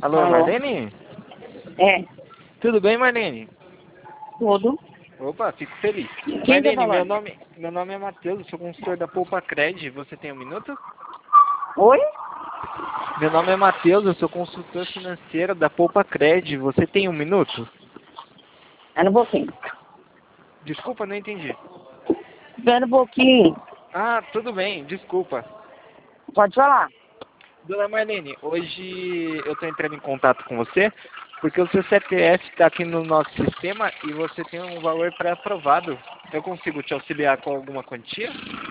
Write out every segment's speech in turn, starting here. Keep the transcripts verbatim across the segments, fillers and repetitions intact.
Alô, Alô? Marlene? É, Tudo bem, Marlene? tudo. Opa, fico feliz. Quem tá Marlene, meu falando? nome, meu nome é Matheus, sou consultor da Poupa Cred. Você tem um minuto? Oi? Meu nome é Matheus, eu sou consultor financeiro da Poupa Cred. Você tem um minuto? Espera um pouquinho. Desculpa, não entendi. Espera um pouquinho. Ah, tudo bem, desculpa. Pode falar. Dona Marlene, hoje eu estou entrando em contato com você porque o seu C P F está aqui no nosso sistema e você tem um valor pré-aprovado. Eu consigo te auxiliar com alguma quantia?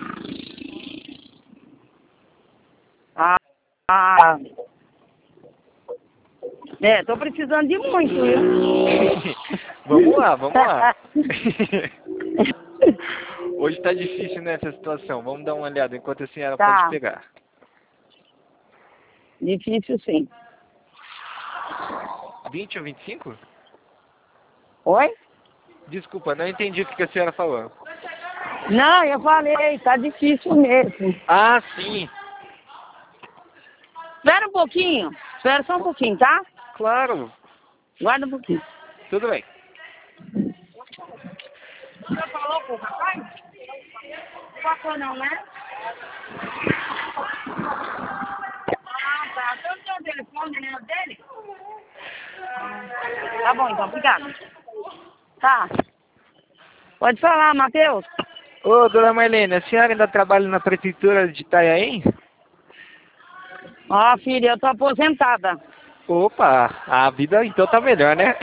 Ah, ah. É, tô precisando de muito, viu? Vamos lá, vamos lá. Hoje está difícil nessa situação. Vamos dar uma olhada enquanto a senhora pode Tá, pegar. difícil sim. vinte ou vinte e cinco? Oi? Desculpa, não entendi o que a senhora falou. Não, eu falei, tá difícil mesmo. Ah, sim. Espera um pouquinho. Espera só um pouquinho, tá? Claro. Guarda um pouquinho. Tudo bem. Você falou com o rapaz? Não passou não, né? Ah, tá. Você não tem o telefone, né, dele? Tá bom, então, obrigada. Tá. Pode falar, Matheus. Ô, dona Marlene, a senhora ainda trabalha na prefeitura de Itanhaém? Ó, filha, eu tô aposentada. Opa, a vida então tá melhor, né?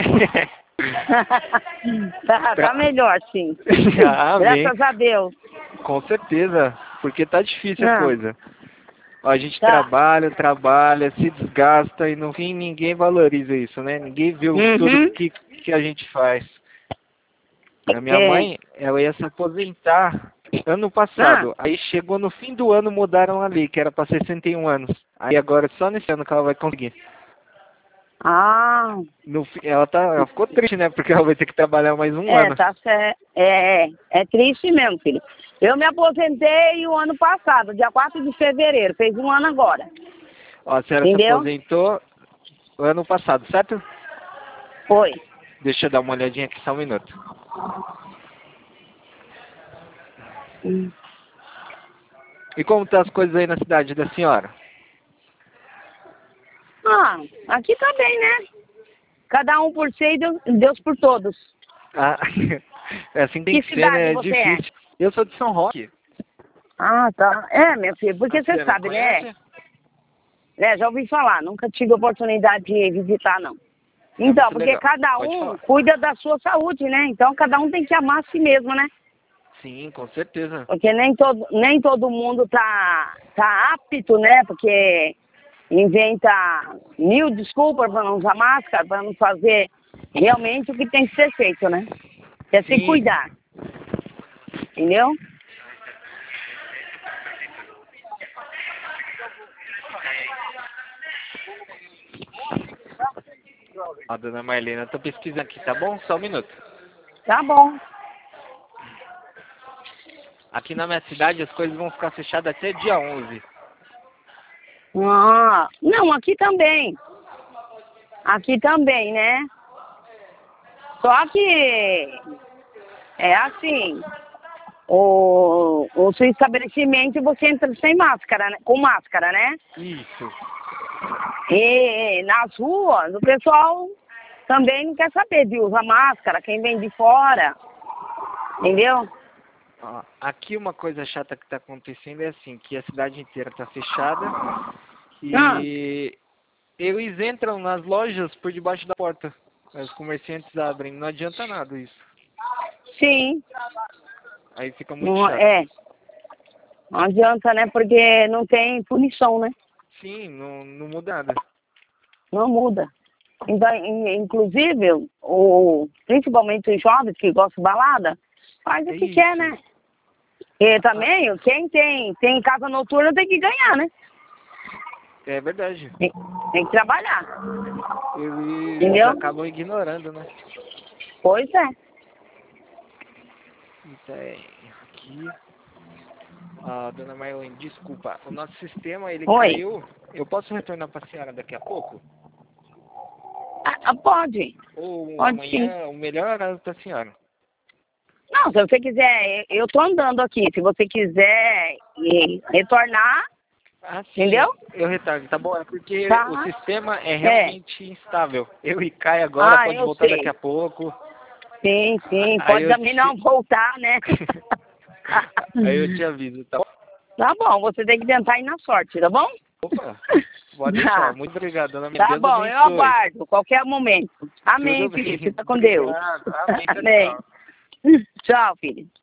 tá, tá melhor, sim. Ah, amém. Graças a Deus. Com certeza, porque tá difícil a Ah, coisa. Ó, a gente tá. trabalha, trabalha, se desgasta e no fim ninguém valoriza isso, né? Ninguém vê o- tudo Uhum. que, que a gente faz. A minha É. mãe, ela ia se aposentar ano Ah, passado. Aí chegou no fim do ano, mudaram a lei, que era para sessenta e um anos. Aí agora só nesse ano que ela vai conseguir. ah, No, fi- ela, tá, ela ficou triste, né? Porque ela vai ter que trabalhar mais um é, ano. tá certo. É, é, é triste mesmo, filho. Eu me aposentei o ano passado, dia quatro de fevereiro. Fez um ano agora. Ó, a senhora se Entendeu? aposentou ano passado, certo? Foi. Deixa eu dar uma olhadinha aqui só um minuto. Hum. E como estão as coisas aí na cidade da senhora? Ah, aqui tá bem, né? Cada um por si e Deus, Deus por todos. Ah, é assim tem Que que ser, cidade né? É você é? difícil. Eu sou de São Roque. Ah, tá. É, meu filho, porque A você senhora sabe, né? conhece? É, já ouvi falar, nunca tive oportunidade de visitar, não. É Então, muito porque legal. cada Pode um falar. cuida da sua saúde, né? Então, cada um tem que amar a si mesmo, né? Sim, com certeza. Porque nem todo, nem todo mundo tá, tá apto, né? Porque inventa mil desculpas para não usar máscara, para não fazer realmente o que tem que ser feito, né? Que é se Sim. cuidar, entendeu? Ó, dona Marlene, eu tô pesquisando aqui, tá bom? Só um minuto. Tá bom. Aqui na minha cidade as coisas vão ficar fechadas até dia onze. Ah, não, aqui também. Aqui também, né? Só que é assim, o, o seu estabelecimento você entra sem máscara, né? Com máscara, né? Isso. E nas ruas o pessoal também não quer saber de usar máscara, quem vem de fora, entendeu? Ó, aqui uma coisa chata que tá acontecendo é assim, que a cidade inteira tá fechada Ah, e eles entram nas lojas por debaixo da porta. Os comerciantes abrem, não adianta nada isso. sim, Aí fica muito não, chato. é, não adianta, né? Porque não tem punição, né? Sim, não, não muda nada. Não muda. Então, in- inclusive, o, principalmente os jovens que gostam de balada, faz o É que quer, isso. né? E também, quem tem, tem casa noturna tem que ganhar, né? É verdade. Tem, tem que trabalhar. Eles Entendeu? acabam ignorando, né? Pois é. Então, é, aqui. Ah, dona Marlene, desculpa. O nosso sistema, ele Oi. caiu. Eu posso retornar para a senhora daqui a pouco? Ah, pode. Ou Pode amanhã, o melhor horário pra senhora. Não, se você quiser, eu tô andando aqui. Se você quiser eh, retornar, Ah, sim, entendeu? eu retardo, tá bom? É porque Tá. o sistema é realmente instável. Eu e Caio agora, Ah, pode eu voltar sei. daqui a pouco. Sim, sim. Aí Pode eu também te... não voltar, né? Aí eu te aviso, tá bom? Tá bom, você tem que tentar ir na sorte, tá bom? Opa, pode Tá. deixar. Muito obrigado, dona Maria. Tá Deus bom, eu abençoe. aguardo, qualquer momento. Amém, Tudo filho. bem. Fica com Deus. Obrigado. Amém. Tchau, Amém. tchau. Tchau, filho.